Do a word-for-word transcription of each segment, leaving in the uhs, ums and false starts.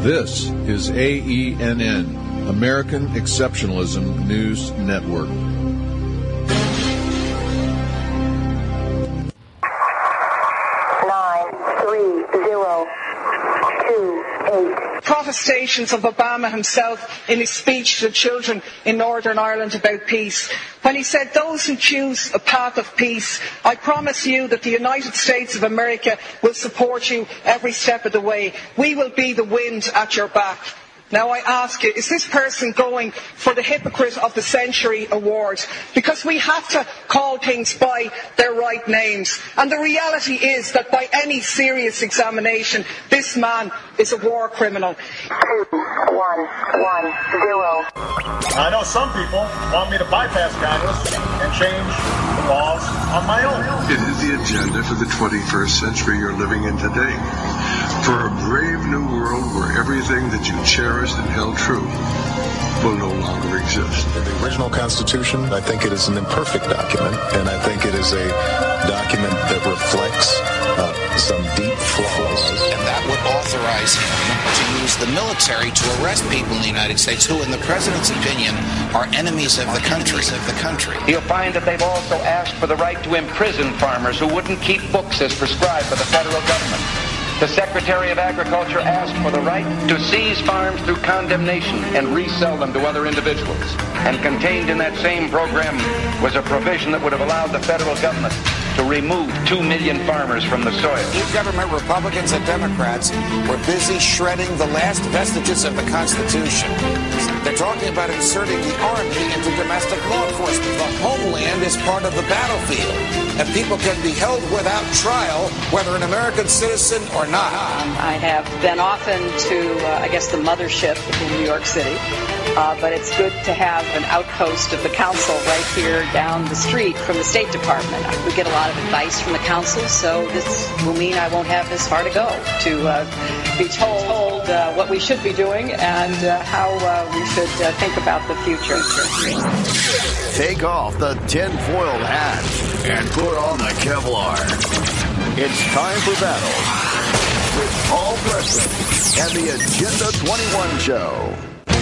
This is A E N N, American Exceptionalism News Network. Nine, three, zero, two, eight. Protestations of Obama himself in his speech to children in Northern Ireland about peace, when he said, "Those who choose a path of peace, I promise you that the United States of America will support you every step of the way. We will be the wind at your back." Now I ask you, is this person going for the Hypocrite of the Century award? Because we have to call things by their right names. And the reality is that by any serious examination, this man is a war criminal. Two, one, one, zero. I know some people want me to bypass Congress and change the laws on my own. It is the agenda for the twenty-first century you're living in today. For a brave new world where everything that you cherished and held true will no longer exist. The original Constitution, I think it is an imperfect document, and I think it is a document that reflects uh, some deep flaws. And that would authorize him to use the military to arrest people in the United States who, in the president's opinion, are enemies of the country. Of the country. You'll find that they've also asked for the right to imprison farmers who wouldn't keep books as prescribed by the federal government. The Secretary of Agriculture asked for the right to seize farms through condemnation and resell them to other individuals. And contained in that same program was a provision that would have allowed the federal government to remove two million farmers from the soil. New government, Republicans and Democrats, were busy shredding the last vestiges of the Constitution. They're talking about inserting the Army into domestic law enforcement. The homeland is part of the battlefield, and people can be held without trial, whether an American citizen or not. I have been often to, uh, I guess, the mothership in New York City, uh, but it's good to have an outpost of the council right here down the street from the State Department. We get a lot of advice from the council, so this will mean I won't have this far to go to uh, be told, told uh, what we should be doing and uh, how uh, we should uh, think about the future. Take off the tin-foiled hat and put on the Kevlar. It's time for battle with Paul Preston and the Agenda twenty-one Show.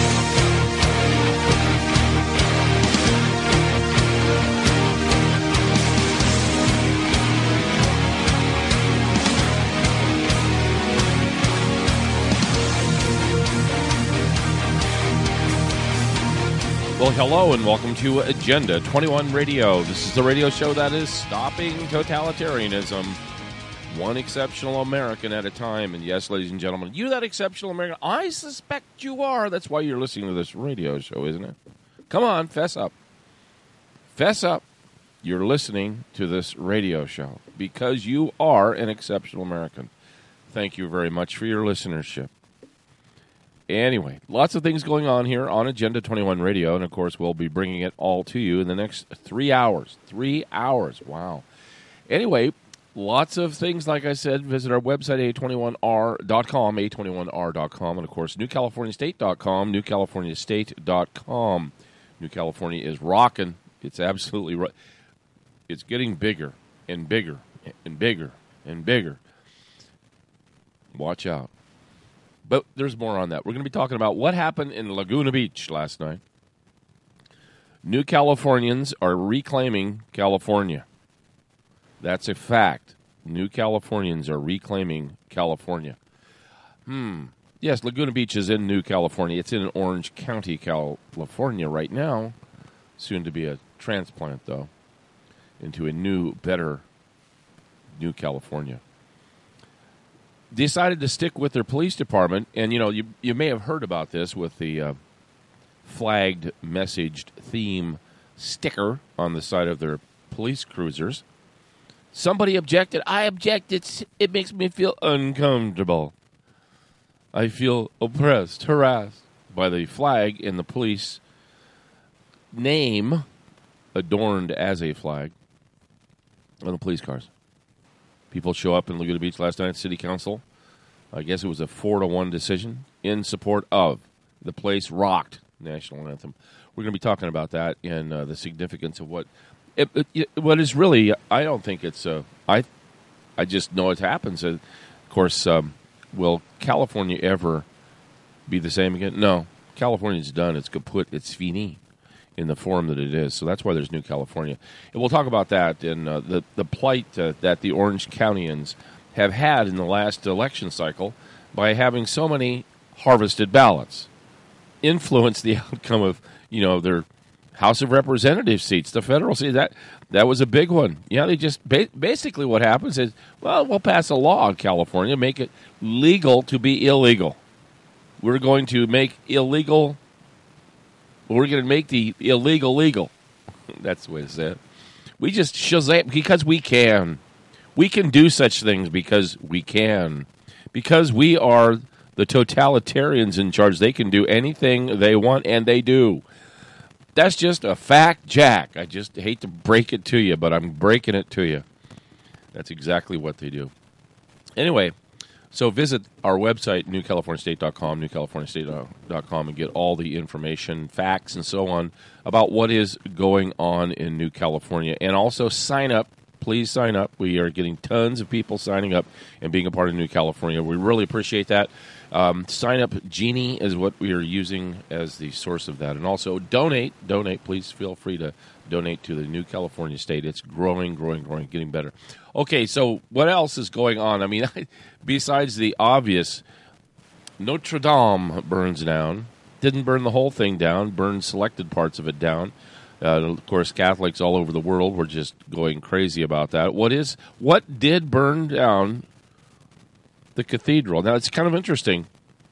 Well, hello and welcome to Agenda twenty-one Radio. This is the radio show that is stopping totalitarianism, one exceptional American at a time. And yes, ladies and gentlemen, you that exceptional American, I suspect you are. That's why you're listening to this radio show, isn't it? Come on, fess up. Fess up. You're listening to this radio show because you are an exceptional American. Thank you very much for your listenership. Anyway, lots of things going on here on Agenda twenty-one Radio, and of course we'll be bringing it all to you in the next three hours. Three hours, wow. Anyway, lots of things, like I said. Visit our website, A twenty-one R dot com, A twenty-one R dot com, and of course, New California State dot com, New California State dot com. New California is rocking. It's absolutely right. It's getting bigger and bigger and bigger and bigger. Watch out. But there's more on that. We're going to be talking about what happened in Laguna Beach last night. New Californians are reclaiming California. That's a fact. New Californians are reclaiming California. Hmm. Yes, Laguna Beach is in New California. It's in Orange County, California right now. Soon to be a transplant, though, into a new, better New California. Decided to stick with their police department, and, you know, you you may have heard about this with the uh, flagged, messaged theme sticker on the side of their police cruisers. Somebody objected. I object. It's, it makes me feel uncomfortable. I feel oppressed, harassed by the flag in the police name adorned as a flag on the police cars. People show up in Laguna Beach last night at City Council. I guess it was a four to one decision in support of the place rocked national anthem. We're going to be talking about that and uh, the significance of what it, it, it, what is really. I don't think it's. Uh, I I just know it happens. Uh, of course, um, will California ever be the same again? No. California's done. It's kaput. It's fini in the form that it is. So that's why there's New California. And we'll talk about that and uh, the, the plight uh, that the Orange Countyans have had in the last election cycle by having so many harvested ballots influence the outcome of, you know, their House of Representatives seats, the federal seat. That that was a big one. Yeah, they just ba- basically what happens is, well, we'll pass a law in California, make it legal to be illegal. We're going to make illegal. We're going to make the illegal legal. That's the way to say it. We just shazam because we can. We can do such things because we can. Because we are the totalitarians in charge. They can do anything they want, and they do. That's just a fact, Jack. I just hate to break it to you, but I'm breaking it to you. That's exactly what they do. Anyway, so visit our website, new california state dot com, new california state dot com, and get all the information, facts, and so on about what is going on in New California. And also sign up. Please sign up. We are getting tons of people signing up and being a part of New California. We really appreciate that. Um, sign up. Genie is what we are using as the source of that. And also donate. Donate. Please feel free to donate to the New California State. It's growing, growing, growing, getting better. Okay, so what else is going on? I mean, besides the obvious, Notre Dame burns down. Didn't burn the whole thing down. Burned selected parts of it down. Uh, of course, Catholics all over the world were just going crazy about that. What is what did burn down the cathedral? Now, it's kind of interesting.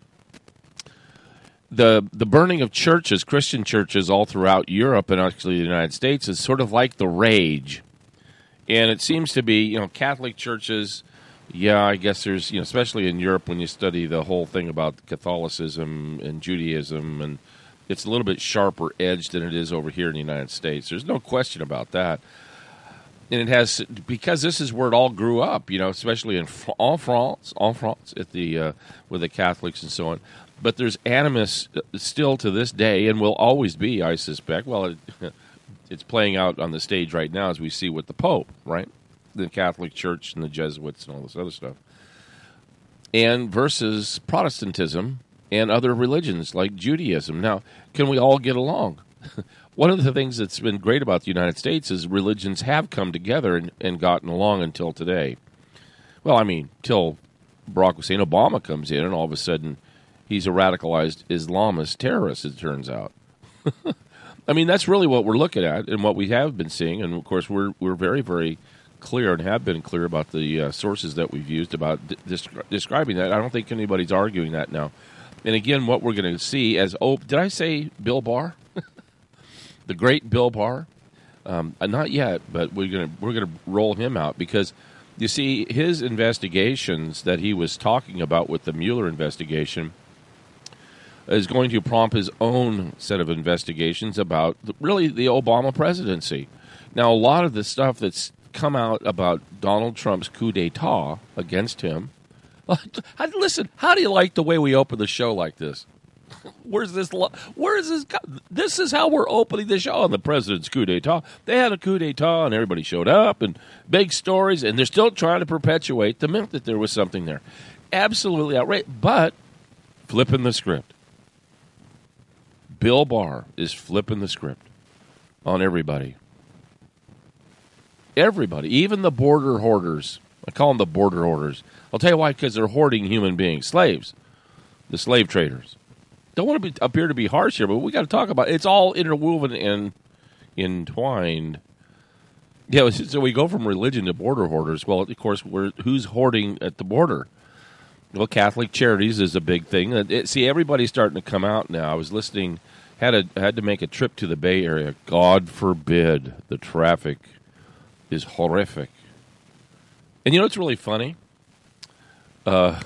The the burning of churches, Christian churches all throughout Europe and actually the United States is sort of like the rage. And it seems to be, you know, Catholic churches, yeah, I guess there's, you know, especially in Europe when you study the whole thing about Catholicism and Judaism, and it's a little bit sharper edged than it is over here in the United States. There's no question about that. And it has, because this is where it all grew up, you know, especially in en France, en France, at the uh, with the Catholics and so on. But there's animus still to this day, and will always be, I suspect. Well, it, it's playing out on the stage right now as we see with the Pope, right? The Catholic Church and the Jesuits and all this other stuff. And versus Protestantism and other religions like Judaism. Now, can we all get along? One of the things that's been great about the United States is religions have come together and, and gotten along until today. Well, I mean, till Barack Hussein Obama comes in and all of a sudden he's a radicalized Islamist terrorist, it turns out. I mean, that's really what we're looking at and what we have been seeing. And, of course, we're we're very, very clear and have been clear about the uh, sources that we've used about d- descri- describing that. I don't think anybody's arguing that now. And, again, what we're going to see as, oh, did I say Bill Barr? The great Bill Barr? Um, not yet, but we're going to we're going to roll him out because, you see, his investigations that he was talking about with the Mueller investigation is going to prompt his own set of investigations about the, really the Obama presidency. Now, a lot of the stuff that's come out about Donald Trump's coup d'etat against him. Listen, how do you like the way we open the show like this? Where's this? Where is this? This is how we're opening the show on the president's coup d'etat. They had a coup d'etat, and everybody showed up, and big stories, and they're still trying to perpetuate the myth that there was something there. Absolutely outrageous, but flipping the script. Bill Barr is flipping the script on everybody. Everybody, even the border hoarders. I call them the border hoarders. I'll tell you why, because they're hoarding human beings, slaves, the slave traders. Don't want to be, appear to be harsh here, but we got to talk about it. It's all interwoven and entwined. Yeah, so we go from religion to border hoarders. Well, of course, we're, who's hoarding at the border? Well, Catholic Charities is a big thing. It, see, everybody's starting to come out now. I was listening, had a, had to make a trip to the Bay Area. God forbid the traffic is horrific. And you know what's really funny? Uh,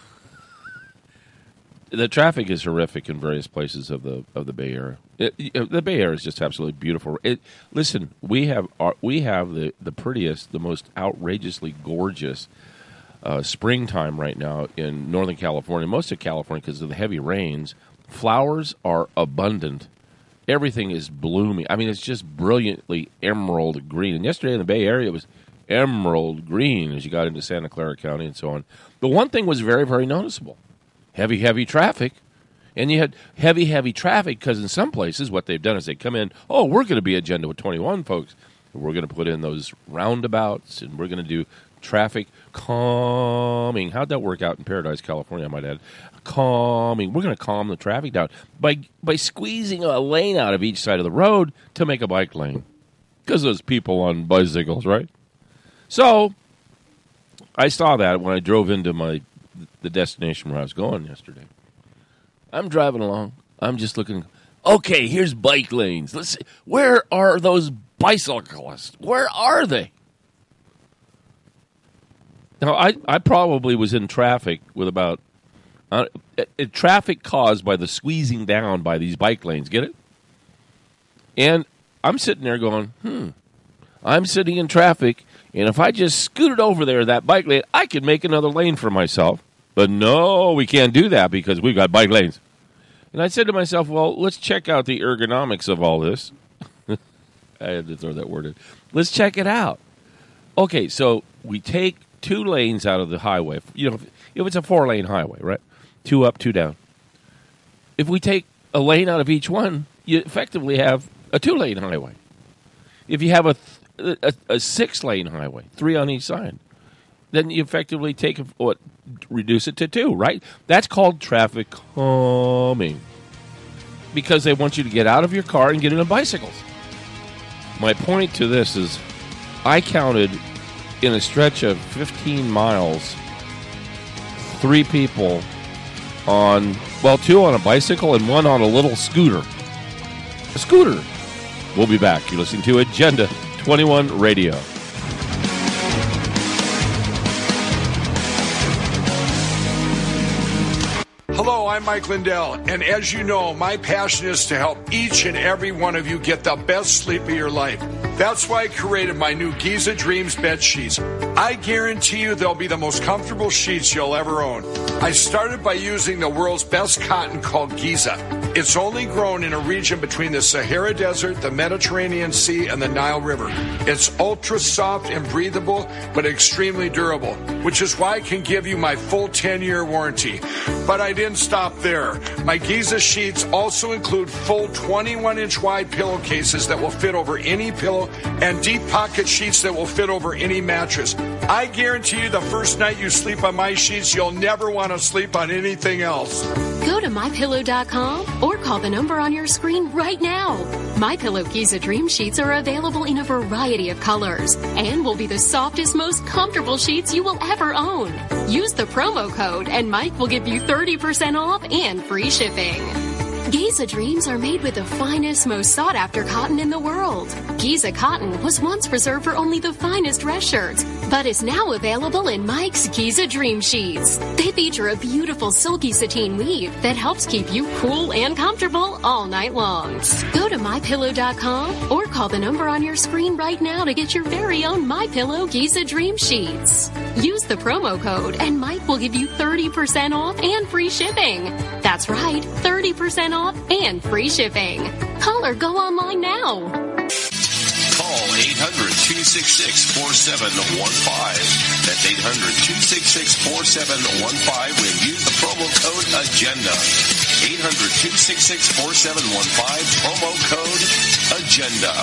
the traffic is horrific in various places of the of the Bay Area. It, it, the Bay Area is just absolutely beautiful. It, listen, we have our, we have the, the prettiest, the most outrageously gorgeous uh, springtime right now in Northern California, most of California because of the heavy rains. Flowers are abundant. Everything is blooming. I mean, it's just brilliantly emerald green. And yesterday in the Bay Area, it was emerald green as you got into Santa Clara County and so on. The one thing was very, very noticeable. Heavy, heavy traffic And you had heavy, heavy traffic because in some places what they've done is they come in, oh, we're going to be Agenda twenty-one, folks. We're going to put in those roundabouts, and we're going to do traffic calming. How'd that work out in Paradise, California, I might add? Calming. We're going to calm the traffic down by by squeezing a lane out of each side of the road to make a bike lane. Because those people on bicycles, right? So I saw that when I drove into my the destination where I was going yesterday. I'm driving along. I'm just looking. Okay, here's bike lanes. Let's see. Where are those bicyclists? Where are they? Now, I, I probably was in traffic with about uh, uh, traffic caused by the squeezing down by these bike lanes. Get it? And I'm sitting there going, hmm, I'm sitting in traffic, and if I just scooted over there, that bike lane, I could make another lane for myself. But no, we can't do that because we've got bike lanes. And I said to myself, well, let's check out the ergonomics of all this. I had to throw that word in. Let's check it out. Okay, so we take two lanes out of the highway. You know, if it's a four-lane highway, right? Two up, two down. If we take a lane out of each one, you effectively have a two-lane highway. If you have a, a, a six-lane highway, three on each side, then you effectively take what reduce it to two, right? That's called traffic calming because they want you to get out of your car and get into bicycles. My point to this is I counted in a stretch of fifteen miles, three people on, well, two on a bicycle and one on a little scooter. A scooter. We'll be back. You're listening to Agenda twenty-one Radio. Hello, I'm Mike Lindell, and as you know, my passion is to help each and every one of you get the best sleep of your life. That's why I created my new Giza Dreams bed sheets. I guarantee you they'll be the most comfortable sheets you'll ever own. I started by using the world's best cotton called Giza. It's only grown in a region between the Sahara Desert, the Mediterranean Sea, and the Nile River. It's ultra soft and breathable, but extremely durable, which is why I can give you my full ten-year warranty. But I didn't stop there. My Giza sheets also include full twenty-one inch wide pillowcases that will fit over any pillow and deep pocket sheets that will fit over any mattress. I guarantee you the first night you sleep on my sheets, you'll never want to sleep on anything else. Go to my pillow dot com or call the number on your screen right now. MyPillow Giza Dream Sheets are available in a variety of colors and will be the softest, most comfortable sheets you will ever own. Use the promo code and Mike will give you thirty percent off and free shipping. Giza Dreams are made with the finest, most sought-after cotton in the world. Giza cotton was once reserved for only the finest dress shirts, but is now available in Mike's Giza Dream Sheets. They feature a beautiful silky sateen weave that helps keep you cool and comfortable all night long. Go to my pillow dot com or call the number on your screen right now to get your very own MyPillow Giza Dream Sheets. Use the promo code and Mike will give you thirty percent off and free shipping. That's right, thirty percent off and free shipping. Call or go online now. Call eight hundred, two six six, four seven one five. That's eight hundred, two six six, four seven one five and use the promo code AGENDA. eight hundred, two six six, four seven one five, promo code AGENDA.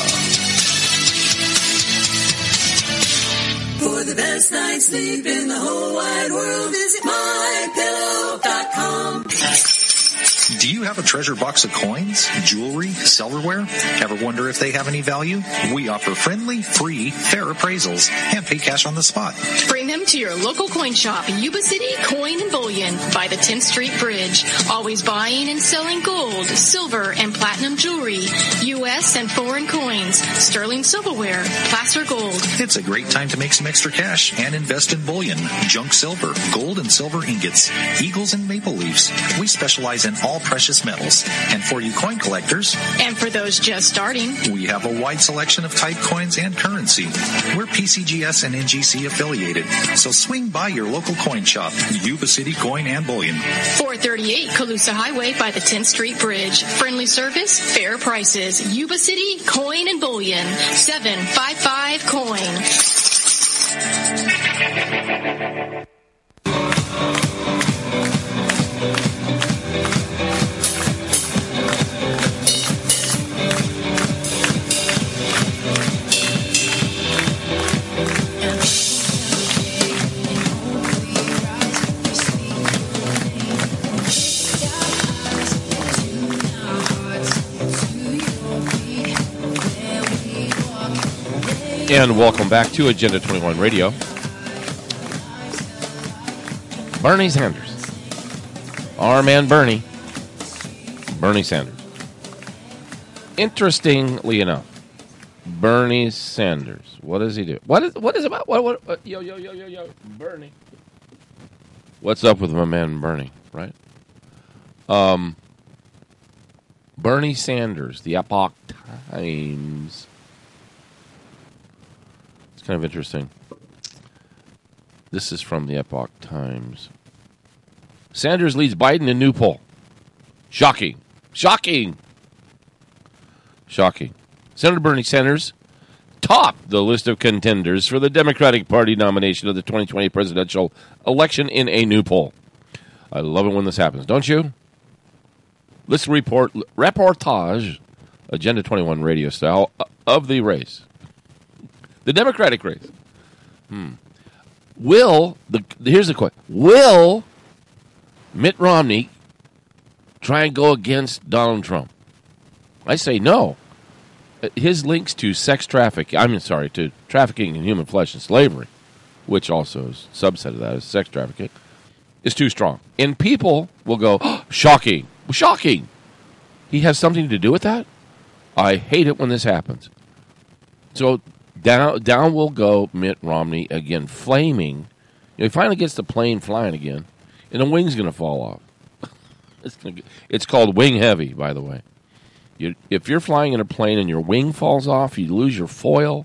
For the best night's sleep in the whole wide world, visit my pillow dot com. Do you have a treasure box of coins, jewelry, silverware? Ever wonder if they have any value? We offer friendly, free, fair appraisals and pay cash on the spot. Bring them to your local coin shop, Yuba City Coin and Bullion by the tenth Street Bridge. Always buying and selling gold, silver, and platinum jewelry, U S and foreign coins, sterling silverware, placer gold. It's a great time to make some extra cash and invest in bullion, junk silver, gold and silver ingots, eagles and maple leaves. We specialize in all precious metals. And for you coin collectors, and for those just starting, we have a wide selection of type coins and currency. We're P C G S and N G C affiliated, so swing by your local coin shop, Yuba City Coin and Bullion. four thirty-eight Colusa Highway by the tenth Street Bridge. Friendly service, fair prices. Yuba City Coin and Bullion. seven five five coin. And welcome back to Agenda twenty-one Radio. Bernie Sanders. Our man Bernie. Bernie Sanders. Interestingly enough, Bernie Sanders. What does he do? What is what is about what, what, what yo yo yo yo yo Bernie? What's up with my man Bernie, right? Um Bernie Sanders, the Epoch Times. It's kind of interesting. This is from the Epoch Times. Sanders leads Biden in new poll. Shocking. Shocking. Shocking. Senator Bernie Sanders topped the list of contenders for the Democratic Party nomination of the twenty twenty presidential election in a new poll. I love it when this happens, don't you? Let's report reportage, Agenda twenty-one radio style, of the race. The Democratic race. Hmm. Will, the here's the question. Will Mitt Romney try and go against Donald Trump? I say no. His links to sex trafficking, I'm sorry, to trafficking in human flesh and slavery, which also is a subset of that is sex trafficking, is too strong. And people will go, oh, shocking. Shocking. He has something to do with that? I hate it when this happens. So down down will go Mitt Romney again, flaming. You know, he finally gets the plane flying again, and the wing's going to fall off. it's, gonna get, it's called wing heavy, by the way. You, if you're flying in a plane and your wing falls off, you lose your foil.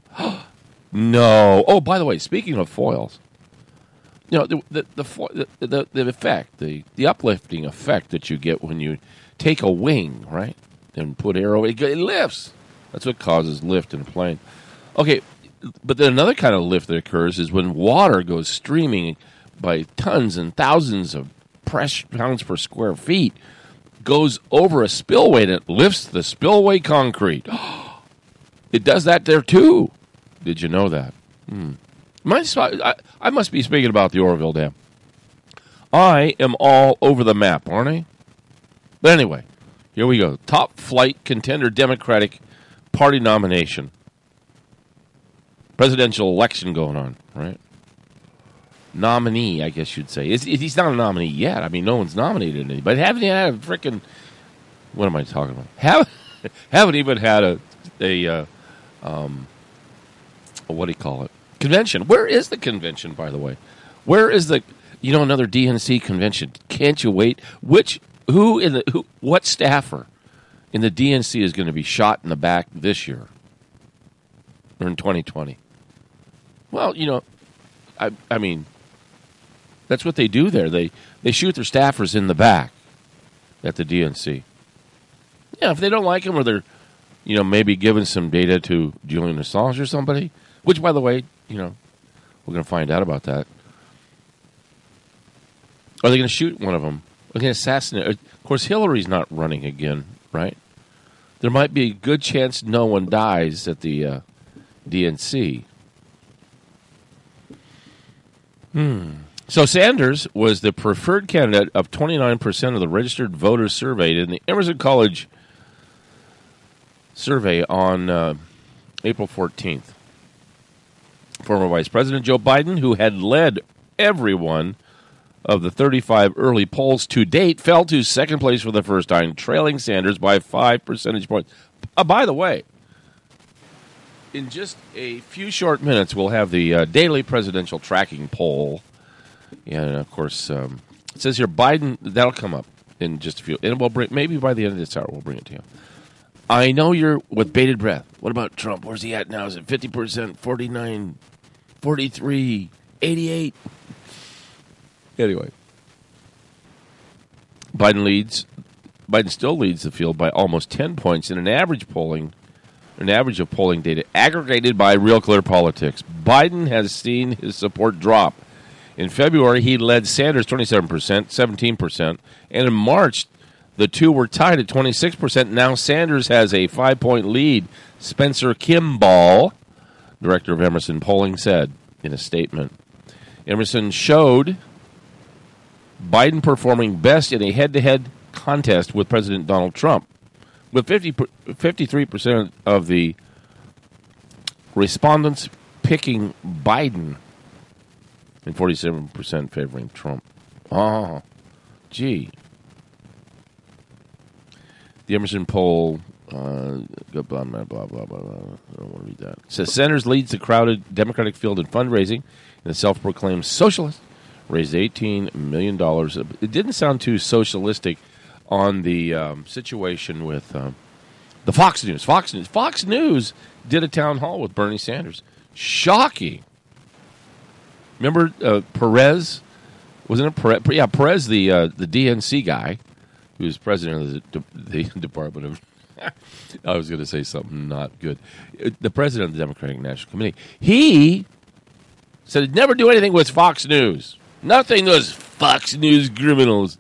No. Oh, by the way, speaking of foils, you know, the the the the, the, the effect, the, the uplifting effect that you get when you take a wing, right, and put arrow, it, it lifts. That's what causes lift in a plane. Okay, but then another kind of lift that occurs is when water goes streaming by tons and thousands of press pounds per square feet, goes over a spillway and it lifts the spillway concrete. It does that there too. Did you know that? Hmm. I, I must be speaking about the Oroville Dam. I am all over the map, aren't I? But anyway, here we go. Top flight contender Democratic Party nomination. Presidential election going on, right? Nominee, I guess you'd say. It's, he's not a nominee yet. I mean, no one's nominated anybody. But haven't you had a freaking... What am I talking about? Have, haven't even had a... a uh, um, what do you call it? Convention. Where is the convention, by the way? Where is the... You know, another D N C convention. Can't you wait? Which... Who in the... Who, what staffer in the D N C is going to be shot in the back this year? Or in twenty twenty? Well, you know... I, I mean... That's what they do there. They they shoot their staffers in the back at the D N C. Yeah, if they don't like them or they're, you know, maybe giving some data to Julian Assange or somebody, which, by the way, you know, we're going to find out about that. Are they going to shoot one of them? Are they going to assassinate? Of course, Hillary's not running again, right? There might be a good chance no one dies at the uh, D N C. Hmm. So Sanders was the preferred candidate of twenty-nine percent of the registered voters surveyed in the Emerson College survey on uh, April fourteenth. Former Vice President Joe Biden, who had led every one of the thirty-five early polls to date, fell to second place for the first time, trailing Sanders by five percentage points. Uh, by the way, in just a few short minutes, we'll have the uh, daily presidential tracking poll. And, of course, um, it says here, Biden, that'll come up in just a few. And we'll bring, maybe by the end of this hour, we'll bring it to you. I know you're with bated breath. What about Trump? Where's he at now? Is it fifty percent, forty-nine, forty-three, eighty-eight? Anyway. Biden leads. Biden still leads the field by almost ten points in an average polling, an average of polling data aggregated by Real Clear Politics. Biden has seen his support drop. In February, he led Sanders twenty-seven percent, seventeen percent, and in March, the two were tied at twenty-six percent. Now Sanders has a five-point lead. Spencer Kimball, director of Emerson Polling, said in a statement. Emerson showed Biden performing best in a head-to-head contest with President Donald Trump, with fifty, fifty-three percent of the respondents picking Biden and forty-seven percent favoring Trump. Oh, gee. The Emerson poll, uh, blah, blah, blah, blah, blah, blah. I don't want to read that. It says Sanders leads the crowded Democratic field in fundraising, and the self-proclaimed socialist raised eighteen million dollars. It didn't sound too socialistic on the um, situation with um, the Fox News. Fox News. Fox News did a town hall with Bernie Sanders. Shocking. Remember uh, Perez? Wasn't it Perez? Yeah, Perez, the uh, the D N C guy, who was president of the, the Department of... I was going to say something not good. The president of the Democratic National Committee. He said he'd never do anything with Fox News. Nothing was Fox News criminals.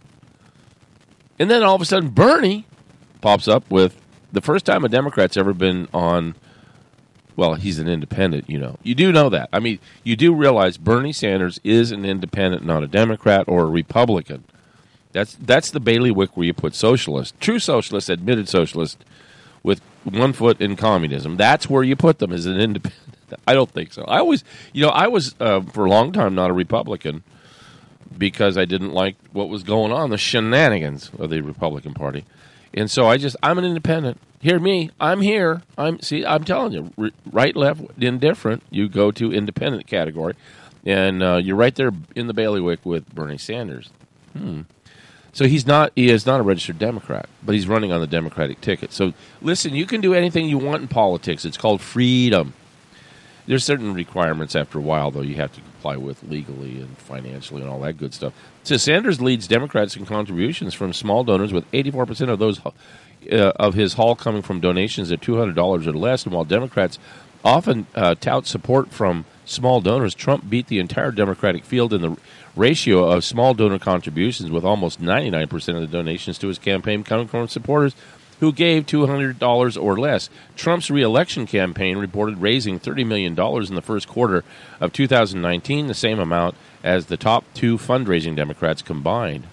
And then all of a sudden, Bernie pops up with the first time a Democrat's ever been on... Well, he's an independent, you know. You do know that. I mean, you do realize Bernie Sanders is an independent, not a Democrat or a Republican. That's that's the bailiwick where you put socialists, true socialists, admitted socialists, with one foot in communism. That's where you put them as an independent. I don't think so. I always, you know, I was uh, for a long time not a Republican because I didn't like what was going on, the shenanigans of the Republican Party. And so I just, I'm an independent. Hear me, I'm here. I'm see, I'm telling you, right, left, indifferent. You go to independent category, and uh, you're right there in the bailiwick with Bernie Sanders. Hmm. So he's not, he is not a registered Democrat, but he's running on the Democratic ticket. So listen, you can do anything you want in politics. It's called freedom. There's certain requirements after a while, though, you have to comply with legally and financially and all that good stuff. So Sanders leads Democrats in contributions from small donors, with eighty-four percent of those uh, of his haul coming from donations at two hundred dollars or less. And while Democrats often uh, tout support from small donors, Trump beat the entire Democratic field in the ratio of small donor contributions, with almost ninety-nine percent of the donations to his campaign coming from supporters who gave two hundred dollars or less. Trump's re-election campaign reported raising thirty million dollars in the first quarter of two thousand nineteen, the same amount as the top two fundraising Democrats combined.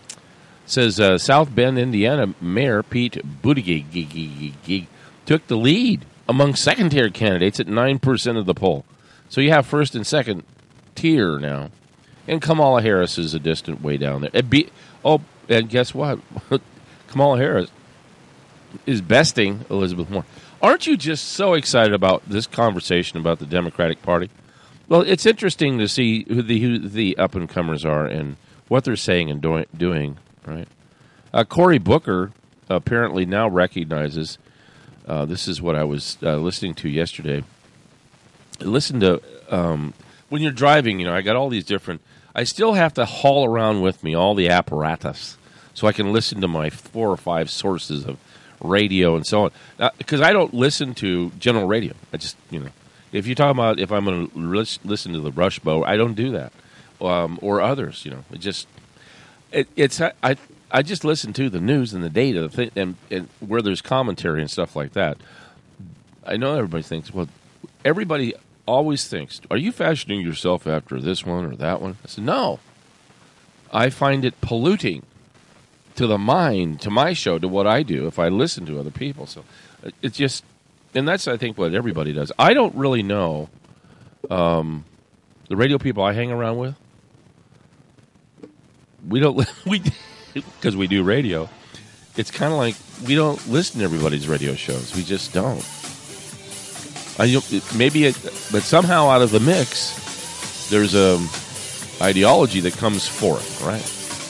Says uh, South Bend, Indiana Mayor Pete Buttigieg took the lead among second-tier candidates at nine percent of the poll. So you have first and second tier now. And Kamala Harris is a distant way down there. And be, oh, and guess what? Kamala Harris is besting Elizabeth Warren. Aren't you just so excited about this conversation about the Democratic Party? Well, it's interesting to see who the, who the up-and-comers are and what they're saying and doing, doing right? Uh, Cory Booker apparently now recognizes, uh, this is what I was uh, listening to yesterday. Listen to, um, when you're driving, you know, I got all these different, I still have to haul around with me all the apparatus so I can listen to my four or five sources of radio and so on. Because I don't listen to general radio. I just, you know, if you talk about if I'm going to listen to the Rush Bow, I don't do that. Um, or others, you know. It just, it, it's, I I just listen to the news and the data the thing, and, and where there's commentary and stuff like that. I know everybody thinks, well, everybody always thinks, are you fashioning yourself after this one or that one? I said, no. I find it polluting to the mind, to my show, to what I do if I listen to other people. So it's just, and that's, I think, what everybody does. I don't really know um, the radio people I hang around with. We don't, we because we do radio. It's kind of like we don't listen to everybody's radio shows. We just don't. I, maybe, it, but somehow out of the mix, there's a ideology that comes forth, right?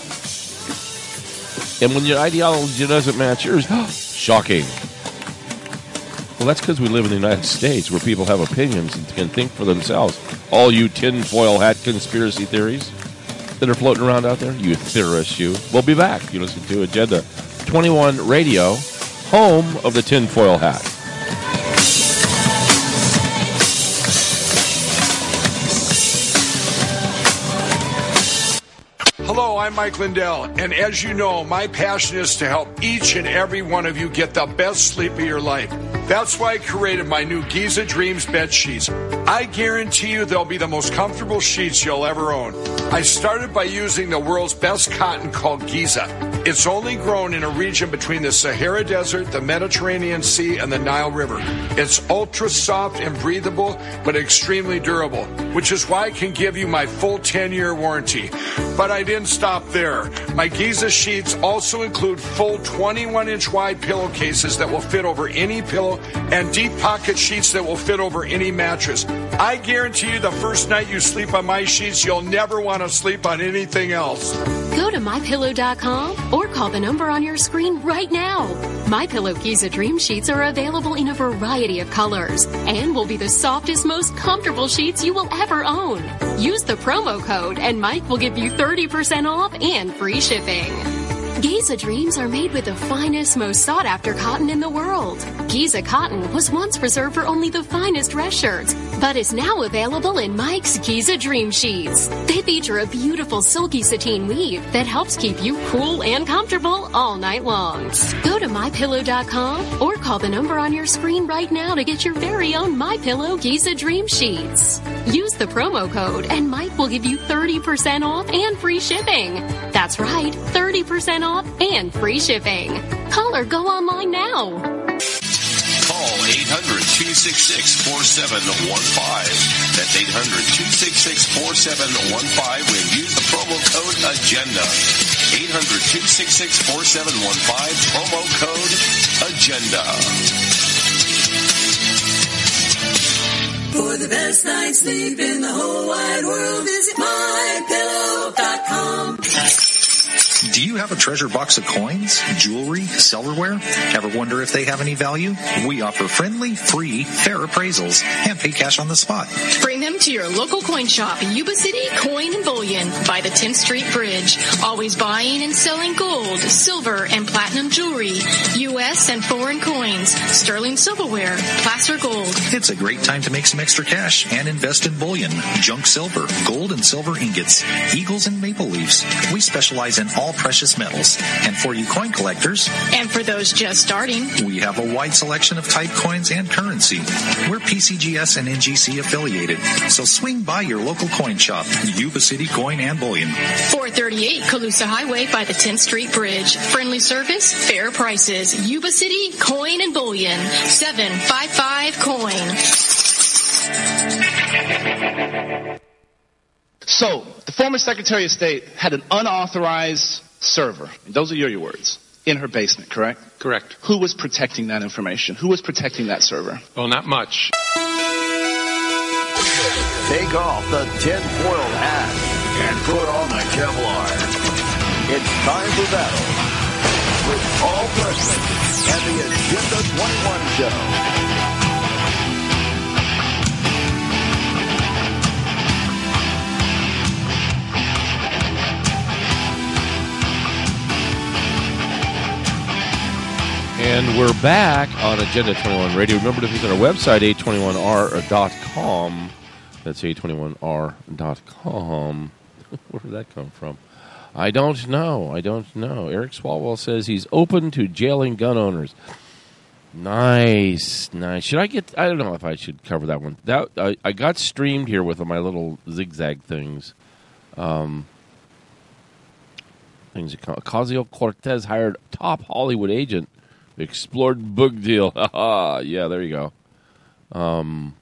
And when your ideology doesn't match yours, shocking. Well, that's because we live in the United States, where people have opinions and can think for themselves. All you tinfoil hat conspiracy theories that are floating around out there, you theorists, you. We'll be back. You listen to Agenda twenty-one Radio, home of the tinfoil hat. Hello, I'm Mike Lindell, and as you know, my passion is to help each and every one of you get the best sleep of your life. That's why I created my new Giza Dreams bed sheets. I guarantee you they'll be the most comfortable sheets you'll ever own. I started by using the world's best cotton called Giza. It's only grown in a region between the Sahara Desert, the Mediterranean Sea, and the Nile River. It's ultra soft and breathable, but extremely durable, which is why I can give you my full ten-year warranty. But I didn't stop there. My Giza sheets also include full twenty-one inch wide pillowcases that will fit over any pillow and deep pocket sheets that will fit over any mattress. I guarantee you the first night you sleep on my sheets, you'll never want to sleep on anything else. Go to my pillow dot com or call the number on your screen right now. MyPillow Giza Dream Sheets are available in a variety of colors and will be the softest, most comfortable sheets you will ever own. Use the promo code and Mike will give you thirty percent off and free shipping. Giza Dreams are made with the finest, most sought-after cotton in the world. Giza cotton was once reserved for only the finest dress shirts, but is now available in Mike's Giza Dream Sheets. They feature a beautiful silky sateen weave that helps keep you cool and comfortable all night long. Go to my pillow dot com or call the number on your screen right now to get your very own MyPillow Giza Dream Sheets. Use the promo code and Mike will give you thirty percent off and free shipping. That's right, thirty percent off and free shipping. Call or go online now. Call eight hundred, two six six, four seven one five. That's eight hundred, two six six, four seven one five when use the promo code AGENDA. eight hundred, two six six, four seven one five, promo code AGENDA. For the best night's sleep in the whole wide world, visit my pillow dot com. Do you have a treasure box of coins, jewelry, silverware? Ever wonder if they have any value? We offer friendly, free, fair appraisals and pay cash on the spot. Bring them to your local coin shop in Yuba City Coin and Bullion by the tenth Street Bridge. Always buying and selling gold, silver, and platinum jewelry, U S and foreign coins, sterling silverware, placer gold. It's a great time to make some extra cash and invest in bullion, junk silver, gold and silver ingots, eagles and maple leaves. We specialize in all precious metals. And for you coin collectors, and for those just starting, we have a wide selection of type coins and currency. We're P C G S and N G C affiliated, so swing by your local coin shop, Yuba City Coin and Bullion. four thirty-eight Calusa Highway by the tenth Street Bridge. Friendly service, fair prices. Yuba City Coin and Bullion. seven five five coin. So, the former Secretary of State had an unauthorized server, and those are your, your words, in her basement, correct? Correct. Who was protecting that information? Who was protecting that server? Well, not much. Take off the tinfoil hat and put on the Kevlar. It's time for battle with Paul Preston and the Agenda twenty-one Show. And we're back on Agenda twenty-one Radio. Remember to visit our website, A twenty-one R dot com. That's A twenty-one R dot com. Where did that come from? I don't know. I don't know. Eric Swalwell says he's open to jailing gun owners. Nice. Nice. Should I get... I don't know if I should cover that one. That I, I got streamed here with my little zigzag things. Um... Things Ocasio-Cortez hired top Hollywood agent. Explored book deal. Yeah, there you go. Um,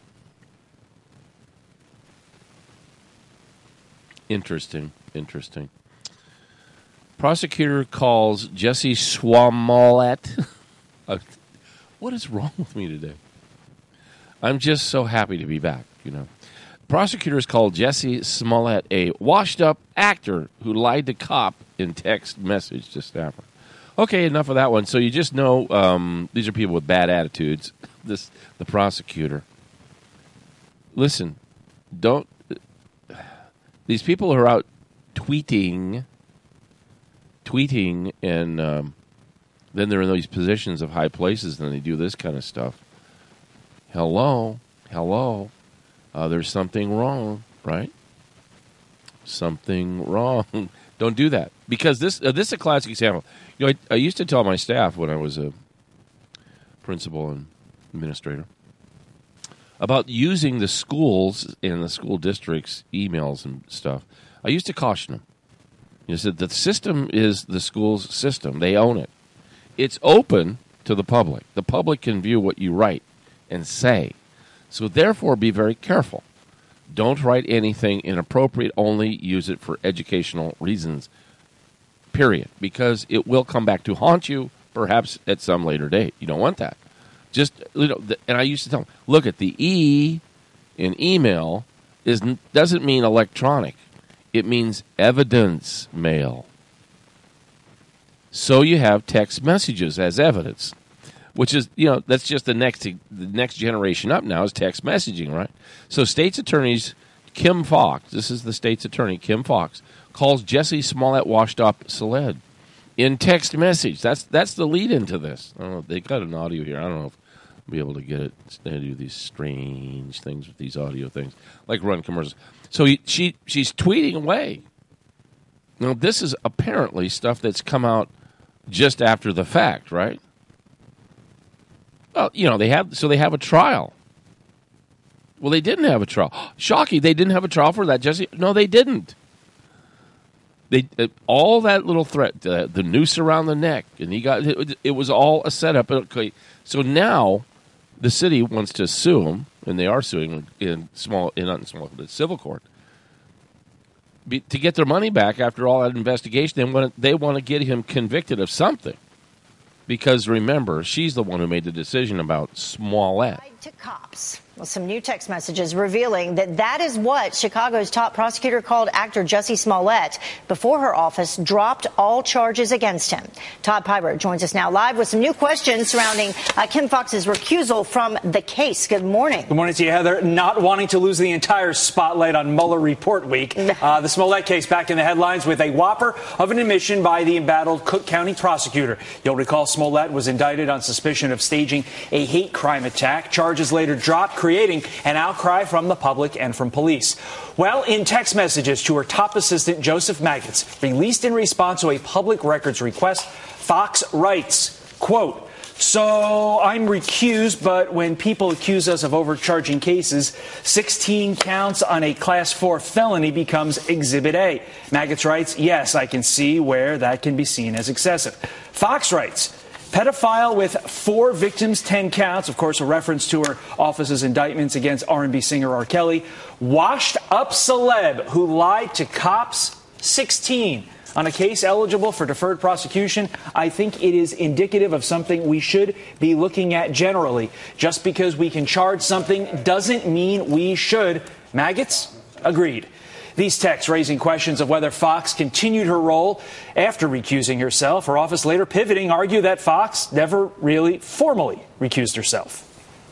interesting. Interesting. Prosecutor calls Jesse Smollett. uh, what is wrong with me today? I'm just so happy to be back, you know. Prosecutors called Jesse Smollett a washed-up actor who lied to cop in text message to staffer. Okay, enough of that one. So you just know um, these are people with bad attitudes. This the prosecutor. Listen, don't. These people who are out tweeting, tweeting, and um, then they're in these positions of high places, and they do this kind of stuff. Hello, hello. Uh, there's something wrong, right? Something wrong. Don't do that. Because this uh, this is a classic example. You know, I, I used to tell my staff when I was a principal and administrator about using the schools and the school districts' emails and stuff. I used to caution them. You said the system is the school's system. They own it. It's open to the public. The public can view what you write and say. So therefore, be very careful. Don't write anything inappropriate. Only use it for educational reasons, period. Because it will come back to haunt you, perhaps at some later date. You don't want that. Just, you know, and I used to tell them, look at the E in email is doesn't mean electronic. It means evidence mail. So you have text messages as evidence, which is, you know, that's just the next the next generation up now is text messaging, right? So state's attorneys Kim Foxx, this is the state's attorney, Kim Foxx, calls Jesse Smollett washed up celeb in text message. That's that's the lead into this. I don't know. They got an audio here. I don't know if I'll be able to get it. They do these strange things with these audio things, like run commercials. So he, she she's tweeting away. Now, this is apparently stuff that's come out just after the fact, right? Well, you know, they have so they have a trial. Well, they didn't have a trial. Shocky, they didn't have a trial for that, Jesse. No, they didn't. They uh, all that little threat, uh, the noose around the neck, and he got it, it was all a setup. Okay, so now the city wants to sue him, and they are suing in small, in not in small, but civil court, be, to get their money back after all that investigation. They want to, they want to get him convicted of something, because remember, she's the one who made the decision about Smollett. To cops. Well, some new text messages revealing that that is what Chicago's top prosecutor called actor Jussie Smollett before her office dropped all charges against him. Todd Piber joins us now live with some new questions surrounding uh, Kim Foxx's recusal from the case. Good morning. Good morning to you, Heather. Not wanting to lose the entire spotlight on Mueller report week, uh, the Smollett case back in the headlines with a whopper of an admission by the embattled Cook County prosecutor. You'll recall Smollett was indicted on suspicion of staging a hate crime attack. Charges later dropped, creating an outcry from the public and from police. Well, in text messages to her top assistant, Joseph Maggots, released in response to a public records request, Fox writes, quote, so I'm recused, but when people accuse us of overcharging cases, sixteen counts on a class four felony becomes Exhibit A. Maggots writes, yes, I can see where that can be seen as excessive. Fox writes, pedophile with four victims, ten counts, of course, a reference to her office's indictments against R and B singer R. Kelly. Washed up celeb who lied to cops, sixteen. On a case eligible for deferred prosecution, I think it is indicative of something we should be looking at generally. Just because we can charge something doesn't mean we should. Maggots? Agreed. These texts raising questions of whether Fox continued her role after recusing herself. Her office later pivoting argue that Fox never really formally recused herself.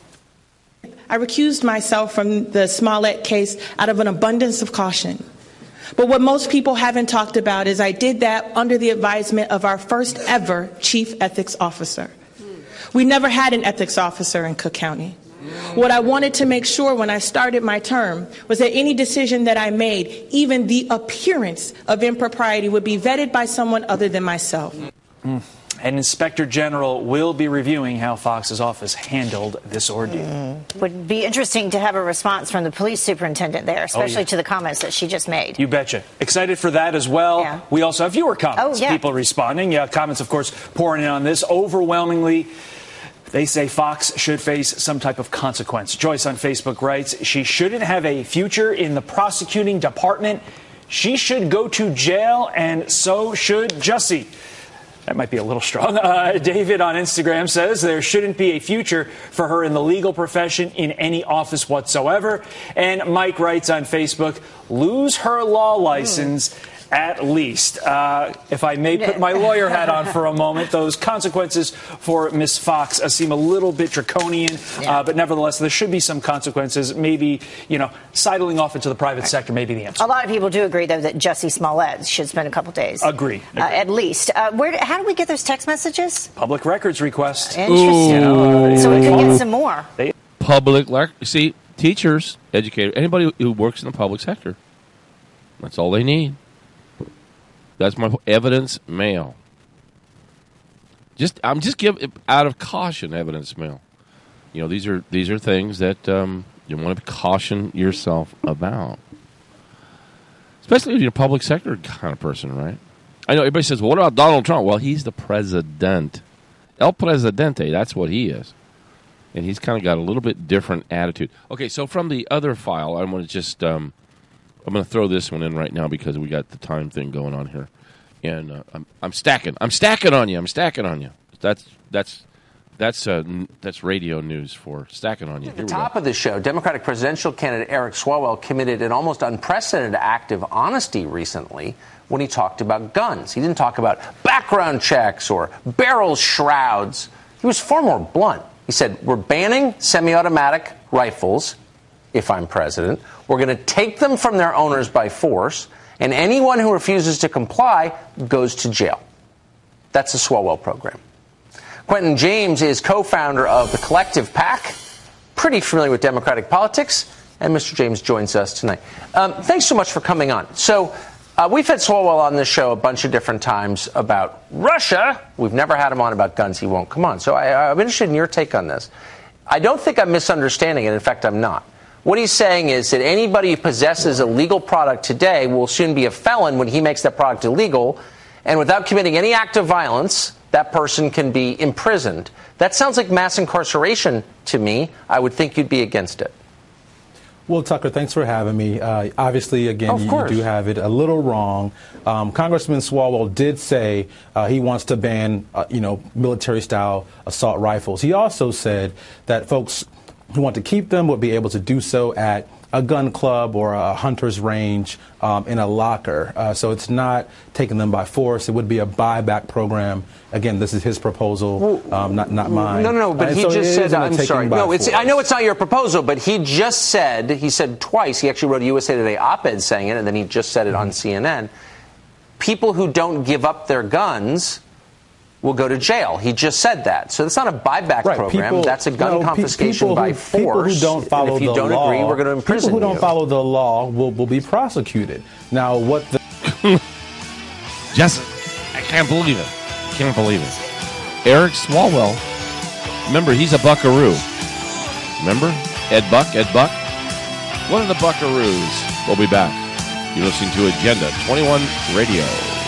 I recused myself from the Smollett case out of an abundance of caution. But what most people haven't talked about is I did that under the advisement of our first ever chief ethics officer. We never had an ethics officer in Cook County. What I wanted to make sure when I started my term was that any decision that I made, even the appearance of impropriety, would be vetted by someone other than myself. Mm. An inspector general will be reviewing how Fox's office handled this ordeal. Mm. Would be interesting to have a response from the police superintendent there, especially oh, yeah. to the comments that she just made. You betcha. Excited for that as well. Yeah. We also have viewer comments. Oh, yeah. People responding. Yeah, comments, of course, pouring in on this. Overwhelmingly, they say Fox should face some type of consequence. Joyce on Facebook writes, she shouldn't have a future in the prosecuting department. She should go to jail, and so should Jussie. That might be a little strong. Uh, David on Instagram says there shouldn't be a future for her in the legal profession in any office whatsoever. And Mike writes on Facebook, lose her law license. Mm. At least. Uh, if I may put my lawyer hat on for a moment, those consequences for Miss Fox uh, seem a little bit draconian, yeah. uh, but nevertheless, there should be some consequences. Maybe, you know, sidling off into the private sector may be the answer. A lot of people do agree, though, that Jussie Smollett should spend a couple days. Agree. Uh, at least. Uh, where? How do we get those text messages? Public records request. Interesting. Ooh. So we could get some more. They- Public, see, teachers, educators, anybody who works in the public sector. That's all they need. That's my evidence mail. Just I'm just giving out of caution evidence mail. You know, these are these are things that um, you want to caution yourself about, especially if you're a public sector kind of person, right? I know everybody says, well, "What about Donald Trump?" Well, he's the president, El Presidente. That's what he is, and he's kind of got a little bit different attitude. Okay, so from the other file, I'm going to just um, I'm going to throw this one in right now because we got the time thing going on here, and uh, I'm I'm stacking, I'm stacking on you, I'm stacking on you. That's that's. That's uh, that's radio news for stacking on you. At the top of the show, Democratic presidential candidate Eric Swalwell committed an almost unprecedented act of honesty recently when he talked about guns. He didn't talk about background checks or barrel shrouds. He was far more blunt. He said, we're banning semi-automatic rifles if I'm president. We're going to take them from their owners by force, and anyone who refuses to comply goes to jail. That's the Swalwell program. Quentin James is co-founder of the Collective PAC, pretty familiar with Democratic politics, and Mister James joins us tonight. Um, thanks so much for coming on. So uh, we've had Swalwell on this show a bunch of different times about Russia. We've never had him on about guns. He won't come on. So I, I'm interested in your take on this. I don't think I'm misunderstanding it. In fact, I'm not. What he's saying is that anybody who possesses a legal product today will soon be a felon when he makes that product illegal, and without committing any act of violence, that person can be imprisoned. That sounds like mass incarceration to me. I would think you'd be against it. Well, Tucker, thanks for having me. Uh, obviously, again, you, you do have it a little wrong. Um, Congressman Swalwell did say uh, he wants to ban, uh, you know, military-style assault rifles. He also said that folks who want to keep them would be able to do so at a gun club or a hunter's range um, in a locker. Uh, so it's not taking them by force. It would be a buyback program. Again, this is his proposal, um, not not mine. No, no, no, but uh, he so just said, I'm sorry. No, it's, force. I know it's not your proposal, but he just said, he said twice, he actually wrote a U S A Today op-ed saying it, and then he just said it on C N N. People who don't give up their guns will go to jail. He just said that. So that's not a buyback right. program. People, that's a gun no, confiscation who, by force. People who don't follow and if you the don't law, agree, we're going to imprison people who don't you. follow the law will, will be prosecuted. Now, what the... Just, I can't believe it. Can't believe it. Eric Swalwell, remember, he's a buckaroo. Remember? Ed Buck, Ed Buck? One of the buckaroos. We'll be back. You're listening to Agenda twenty-one Radio.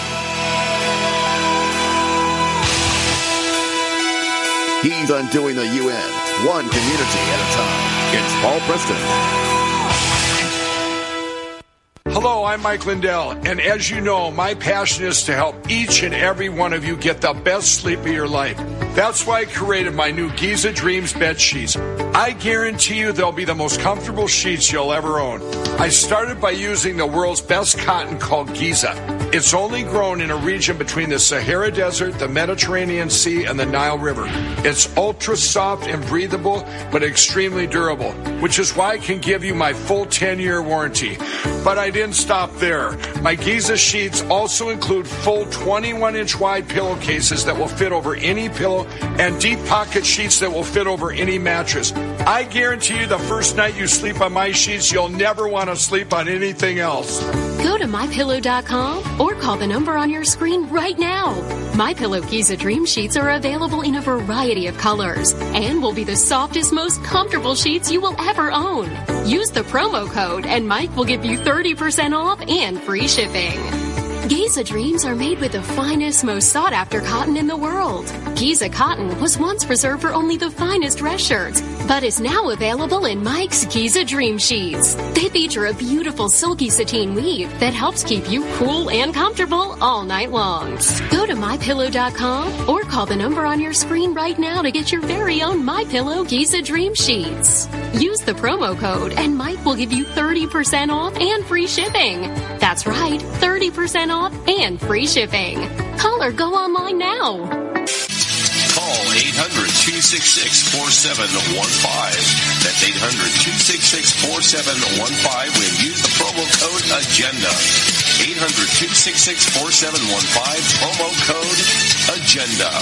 He's undoing the U N, one community at a time. It's Paul Preston. Hello, I'm Mike Lindell, and as you know, my passion is to help each and every one of you get the best sleep of your life. That's why I created my new Giza Dreams bed sheets. I guarantee you they'll be the most comfortable sheets you'll ever own. I started by using the world's best cotton called Giza. It's only grown in a region between the Sahara Desert, the Mediterranean Sea, and the Nile River. It's ultra soft and breathable, but extremely durable, which is why I can give you my full ten-year warranty. But I didn't stop there. My Giza sheets also include full twenty-one inch wide pillowcases that will fit over any pillow and deep pocket sheets that will fit over any mattress. I guarantee you the first night you sleep on my sheets, you'll never want to sleep on anything else. Go to my pillow dot com or call the number on your screen right now. MyPillow Giza Dream Sheets are available in a variety of colors and will be the softest, most comfortable sheets you will ever own. Use the promo code and Mike will give you thirty percent off and free shipping. Giza Dreams are made with the finest, most sought-after cotton in the world. Giza cotton was once reserved for only the finest dress shirts, but is now available in Mike's Giza Dream Sheets. They feature a beautiful silky sateen weave that helps keep you cool and comfortable all night long. Go to my pillow dot com or call the number on your screen right now to get your very own MyPillow Giza Dream Sheets. Use the promo code and Mike will give you thirty percent off and free shipping. That's right, thirty percent off and free shipping. Call or go online now. Call eight hundred, two six six, four seven one five. That's eight hundred, two six six, four seven one five when use the promo code AGENDA. eight hundred, two six six, four seven one five, promo code AGENDA.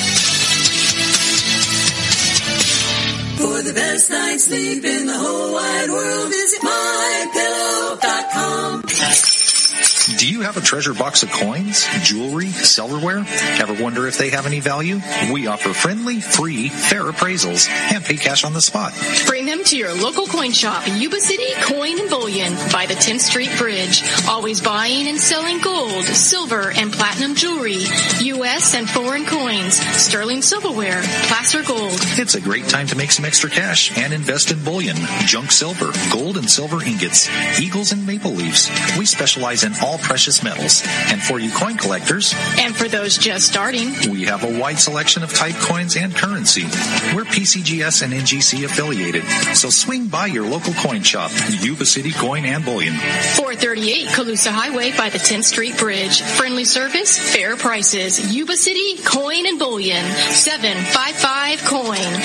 For the best night's sleep in the whole wide world, visit my pillow dot com. Do you have a treasure box of coins, jewelry, silverware? Ever wonder if they have any value? We offer friendly, free, fair appraisals and pay cash on the spot. Bring them to your local coin shop, Yuba City Coin and Bullion by the tenth Street Bridge. Always buying and selling gold, silver, and platinum jewelry, U S and foreign coins, sterling silverware, placer gold. It's a great time to make some extra cash and invest in bullion, junk silver, gold and silver ingots, eagles and maple leafs. We specialize in all precious metals. And for you coin collectors, and for those just starting, we have a wide selection of type coins and currency. We're P C G S and N G C affiliated, so swing by your local coin shop, Yuba City Coin and Bullion. four thirty-eight Colusa Highway by the tenth Street Bridge. Friendly service, fair prices. Yuba City Coin and Bullion. seven five five coin.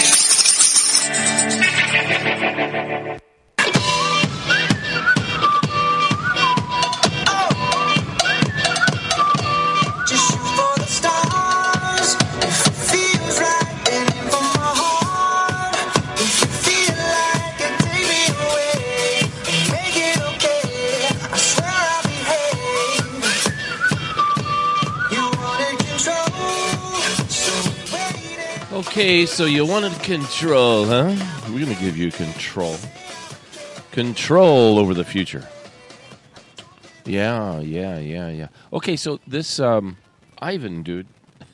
Okay, so you wanted control, huh? We're going to give you control. Control over the future. Yeah, yeah, yeah, yeah. Okay, so this, um, Ivan, dude.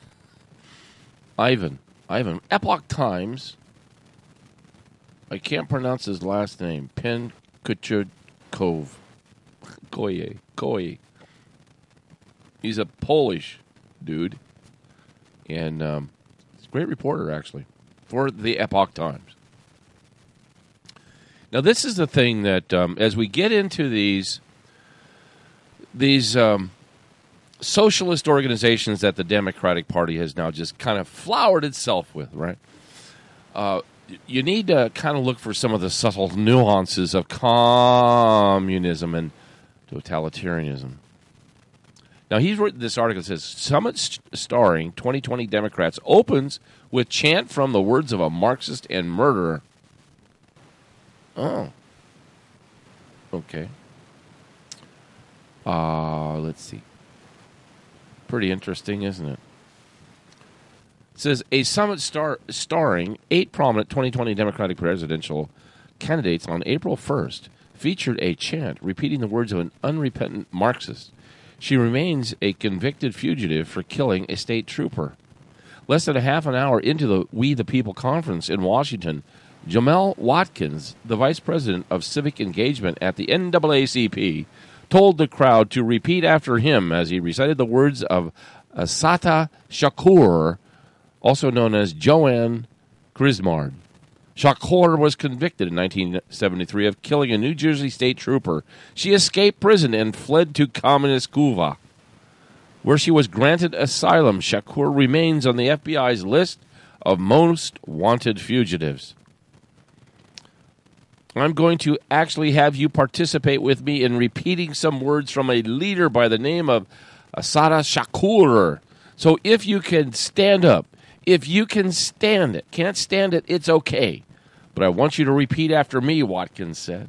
Ivan. Ivan. Epoch Times. I can't pronounce his last name. Pen Kuchukov. Koye. Koye. He's a Polish dude. And, um, great reporter, actually, for the Epoch Times. Now, this is the thing that, um, as we get into these these um, socialist organizations that the Democratic Party has now just kind of flowered itself with, right? Uh, you need to kind of look for some of the subtle nuances of communism and totalitarianism. Now, he's written this article that says, Summit starring twenty twenty Democrats opens with chant from the words of a Marxist and murderer. Oh. Okay. Uh, let's see. Pretty interesting, isn't it? It says, a summit star- starring eight prominent twenty twenty Democratic presidential candidates on April first featured a chant repeating the words of an unrepentant Marxist. She remains a convicted fugitive for killing a state trooper. Less than a half an hour into the We the People conference in Washington, Jamel Watkins, the vice president of civic engagement at the N double A C P, told the crowd to repeat after him as he recited the words of Assata Shakur, also known as Joanne Grismard. Shakur was convicted in nineteen seventy-three of killing a New Jersey state trooper. She escaped prison and fled to communist Cuba, where she was granted asylum. Shakur remains on the F B I's list of most wanted fugitives. I'm going to actually have you participate with me in repeating some words from a leader by the name of Assata Shakur. So if you can stand up, if you can stand it, can't stand it, it's okay. But I want you to repeat after me, Watkins said.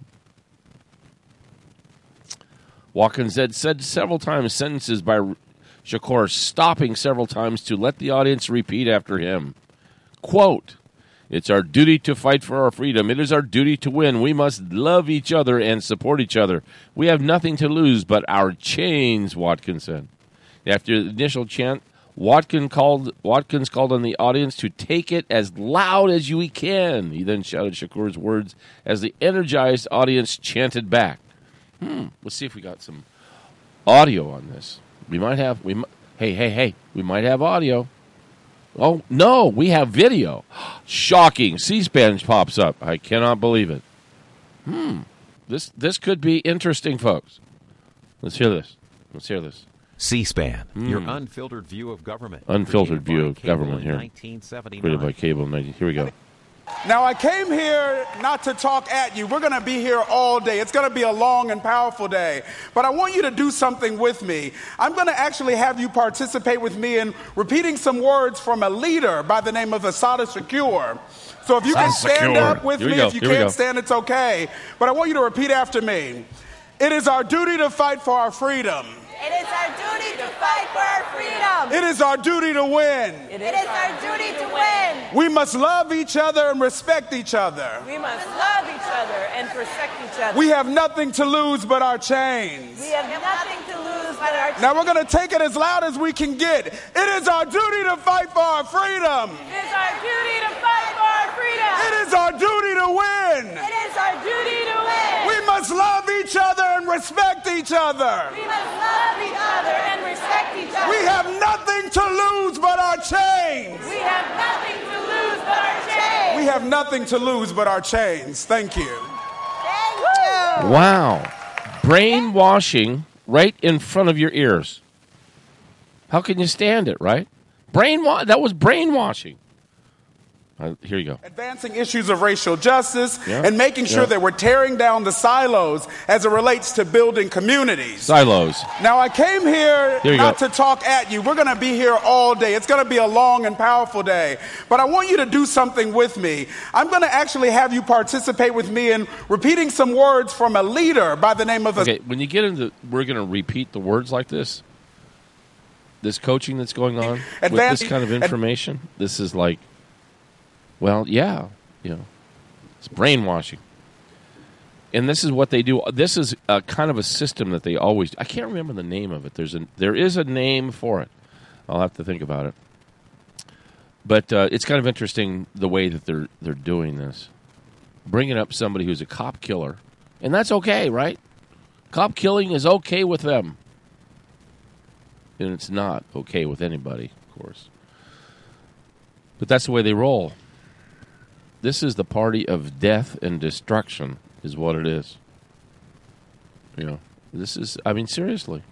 Watkins had said several times sentences by Shakur, stopping several times to let the audience repeat after him. Quote, it's our duty to fight for our freedom. It is our duty to win. We must love each other and support each other. We have nothing to lose but our chains, Watkins said. After the initial chant, Watkins called, Watkins called on the audience to take it as loud as you can. He then shouted Shakur's words as the energized audience chanted back. Hmm, let's see if we got some audio on this. We might have, we hey, hey, hey, we might have audio. Oh, no, we have video. Shocking. C-SPAN pops up. I cannot believe it. Hmm, this this could be interesting, folks. Let's hear this. Let's hear this. C-SPAN, mm. your unfiltered view of government. Unfiltered view of government here. nineteen seventy-nine. Created by Cable. Here we go. Now, I came here not to talk at you. We're going to be here all day. It's going to be a long and powerful day. But I want you to do something with me. I'm going to actually have you participate with me in repeating some words from a leader by the name of Assata Shakur. So if you can stand up with me, if you can't stand, it's okay. But I want you to repeat after me. It is our duty to fight for our freedom. It fight for our freedom. It is our duty to win. It is our duty to win. We must love each other and respect each other. We must love each other and respect each other. We have nothing to lose but our chains. We have nothing to lose but our chains. Now we're going to take it as loud as we can get. It is our duty to fight for our freedom. It is our duty to fight for our freedom. It is our duty to win. It is our duty to win. We must love each other and respect each other. We must love each other and respect each other. We have nothing to lose but our chains. We have nothing to lose but our chains. We have nothing to lose but our chains. Thank you. Thank you. Wow. Brainwashing right in front of your ears. How can you stand it, right? Brainwa- that was brainwashing. Uh, here you go. Advancing issues of racial justice Yeah. and making sure Yeah. that we're tearing down the silos as it relates to building communities. Silos. Now, I came here Here you not go. to talk at you. We're going to be here all day. It's going to be a long and powerful day. But I want you to do something with me. I'm going to actually have you participate with me in repeating some words from a leader by the name of... Okay, when you get into... We're going to repeat the words like this. This coaching that's going on with Advance- this kind of information. This is like... Well, yeah, you know, it's brainwashing. And this is what they do. This is a kind of a system that they always do. I can't remember the name of it. There's a, there is a name for it. I'll have to think about it. But uh, it's kind of interesting the way that they're they're doing this. Bringing up somebody who's a cop killer. And that's okay, right? Cop killing is okay with them. And it's not okay with anybody, of course. But that's the way they roll. This is the party of death and destruction, is what it is. You know, this is, I mean, seriously.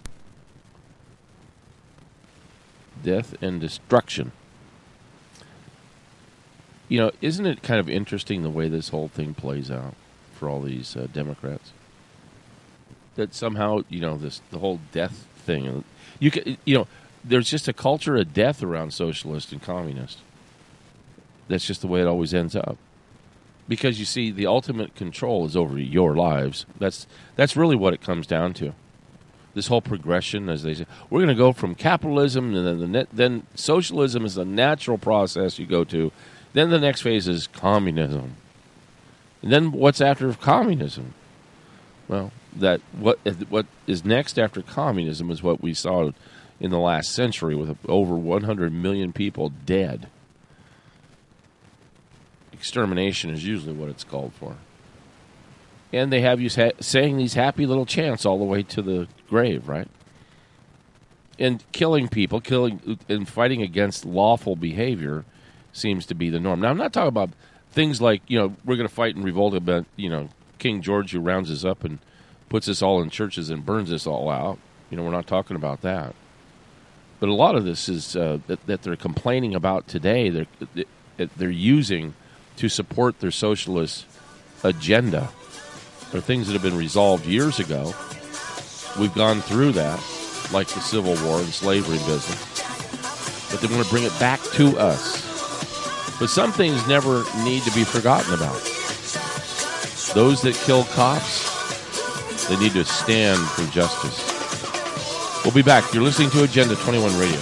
Death and destruction. You know, isn't it kind of interesting the way this whole thing plays out for all these uh, Democrats? That somehow, you know, this the whole death thing. You can, you know, there's just a culture of death around socialist and communist. That's just the way it always ends up. Because you see, the ultimate control is over your lives. That's that's really what it comes down to. This whole progression, as they say, we're going to go from capitalism, and then the net, then socialism is a natural process you go to. Then the next phase is communism. And then what's after communism? Well, that what what is next after communism is what we saw in the last century, with over one hundred million people dead. Extermination is usually what it's called for. And they have you sa- saying these happy little chants all the way to the grave, right? And killing people, killing and fighting against lawful behavior seems to be the norm. Now, I'm not talking about things like, you know, we're going to fight and revolt about, you know, King George who rounds us up and puts us all in churches and burns us all out. You know, we're not talking about that. But a lot of this is uh, that, that they're complaining about today, they're, they're using to support their socialist agenda. They're things that have been resolved years ago. We've gone through that, like the Civil War and slavery business. But they want to bring it back to us. But some things never need to be forgotten about. Those that kill cops, they need to stand for justice. We'll be back. You're listening to Agenda twenty-one Radio.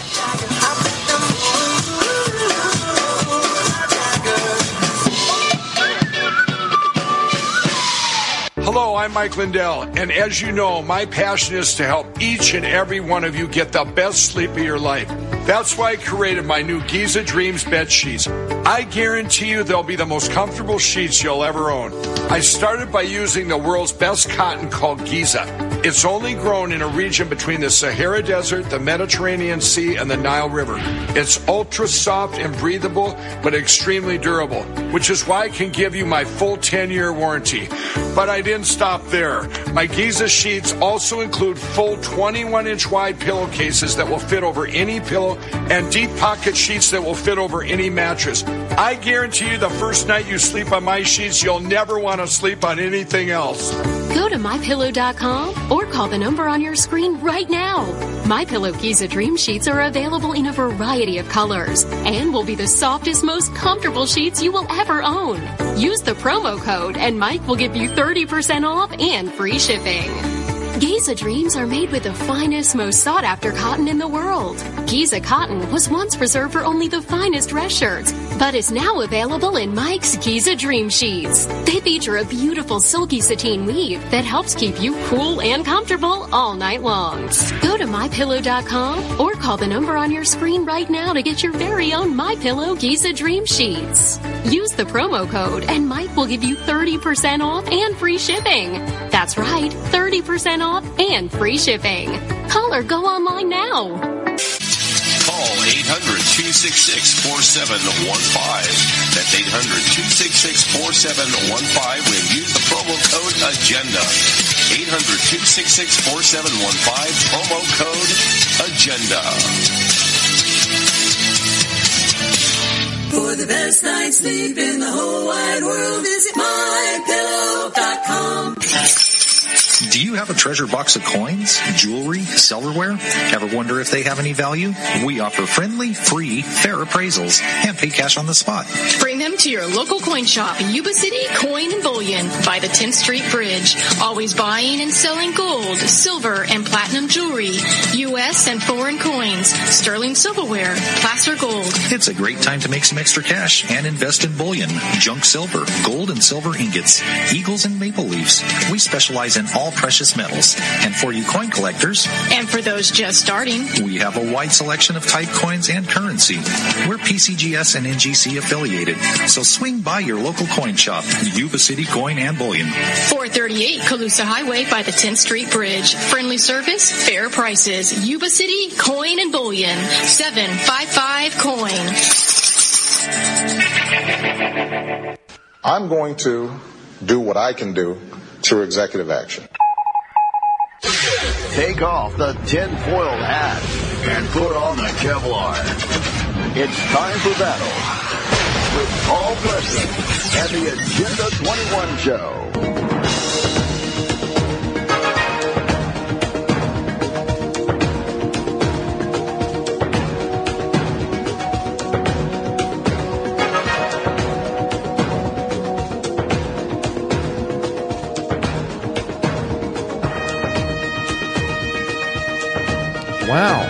Hello, I'm Mike Lindell, and as you know, my passion is to help each and every one of you get the best sleep of your life. That's why I created my new Giza Dreams bed sheets. I guarantee you they'll be the most comfortable sheets you'll ever own. I started by using the world's best cotton called Giza. It's only grown in a region between the Sahara Desert, the Mediterranean Sea, and the Nile River. It's ultra soft and breathable, but extremely durable, which is why I can give you my full ten-year warranty. But I didn't stop there. My Giza sheets also include full twenty-one inch wide pillowcases that will fit over any pillow and deep pocket sheets that will fit over any mattress. I guarantee you the first night you sleep on my sheets, you'll never want to sleep on anything else. Go to my pillow dot com or call the number on your screen right now. MyPillow Giza Dream Sheets are available in a variety of colors and will be the softest, most comfortable sheets you will ever own. Use the promo code and Mike will give you thirty percent off and free shipping. Giza Dreams are made with the finest, most sought-after cotton in the world. Giza cotton was once reserved for only the finest dress shirts, but is now available in Mike's Giza Dream Sheets. They feature a beautiful silky sateen weave that helps keep you cool and comfortable all night long. Go to my pillow dot com or call the number on your screen right now to get your very own MyPillow Giza Dream Sheets. Use the promo code and Mike will give you thirty percent off and free shipping. That's right, thirty percent off and free shipping. Call or go online now. Call eight hundred, two six six, four seven one five. That's eight hundred, two six six, four seven one five when use the promo code AGENDA. eight hundred, two six six, four seven one five, promo code AGENDA. For the best night's sleep in the whole wide world, visit my pillow dot com. Do you have a treasure box of coins, jewelry, silverware? Ever wonder if they have any value? We offer friendly, free, fair appraisals and pay cash on the spot. Bring them to your local coin shop in Yuba City Coin and Bullion by the tenth Street Bridge. Always buying and selling gold, silver, and platinum jewelry, U S and foreign coins, sterling silverware, placer gold. It's a great time to make some extra cash and invest in bullion, junk silver, gold and silver ingots, eagles and maple leaves. We specialize in all precious metals. And for you coin collectors, and for those just starting, we have a wide selection of type coins and currency. We're P C G S and N G C affiliated, so swing by your local coin shop, Yuba City Coin and Bullion. four thirty-eight Colusa Highway by the tenth Street Bridge. Friendly service, fair prices. Yuba City Coin and Bullion. seven five five coin. I'm going to do what I can do through executive action. Take off the tinfoil hat and put on the Kevlar. It's time for battle with Paul Preston and the Agenda twenty-one Show. Wow.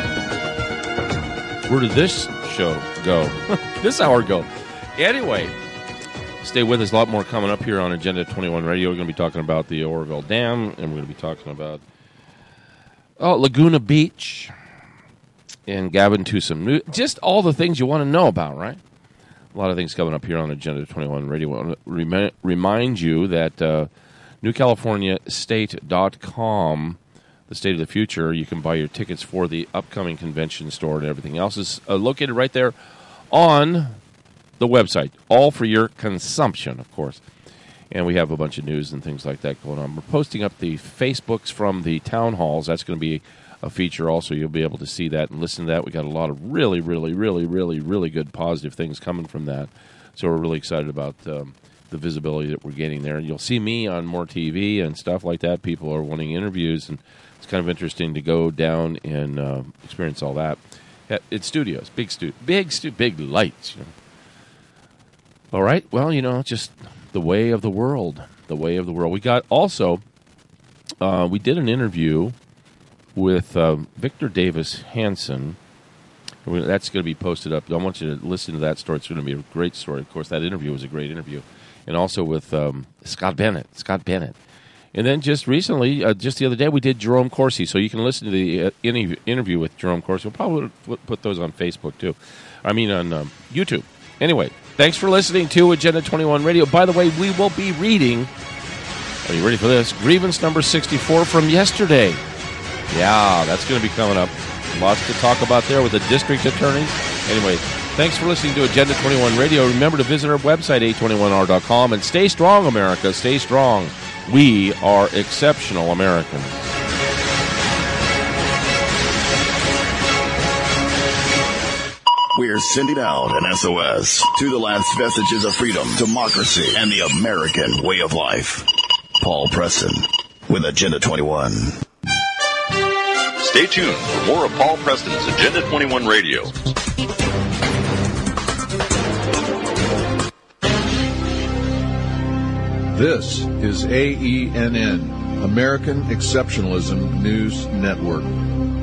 Where did this show go? This hour go? Anyway, stay with us. A lot more coming up here on Agenda twenty-one Radio. We're going to be talking about the Oroville Dam, and we're going to be talking about oh, Laguna Beach and Gavin Newsom. Just all the things you want to know about, right? A lot of things coming up here on Agenda twenty-one Radio. I want to rem- remind you that uh, new california state dot com, the State of the Future, you can buy your tickets for the upcoming convention store, and everything else is uh, located right there on the website, all for your consumption, of course. And we have a bunch of news and things like that going on. We're posting up the Facebooks from the town halls. That's going to be a feature also. You'll be able to see that and listen to that. We got a lot of really, really, really, really, really good positive things coming from that. So we're really excited about um, the visibility that we're getting there. And you'll see me on more T V and stuff like that. People are wanting interviews, and it's kind of interesting to go down and uh, experience all that. It's studios, big stu, big stu, big lights. You know. All right, well, you know, just the way of the world, the way of the world. We got also, uh, we did an interview with uh, Victor Davis Hanson. That's going to be posted up. I want you to listen to that story. It's going to be a great story. Of course, that interview was a great interview. And also with um, Scott Bennett. Scott Bennett. And then just recently, uh, just the other day, we did Jerome Corsi. So you can listen to the uh, any interview with Jerome Corsi. We'll probably put those on Facebook, too. I mean, on um, YouTube. Anyway, thanks for listening to Agenda twenty-one Radio. By the way, we will be reading, are you ready for this? Grievance number sixty-four from yesterday. Yeah, that's going to be coming up. Lots to talk about there with the district attorneys. Anyway, thanks for listening to Agenda twenty-one Radio. Remember to visit our website, A twenty-one R dot com. And stay strong, America. Stay strong. We are exceptional Americans. We're sending out an S O S to the last vestiges of freedom, democracy, and the American way of life. Paul Preston with Agenda twenty-one. Stay tuned for more of Paul Preston's Agenda twenty-one Radio. This is A E N N, American Exceptionalism News Network.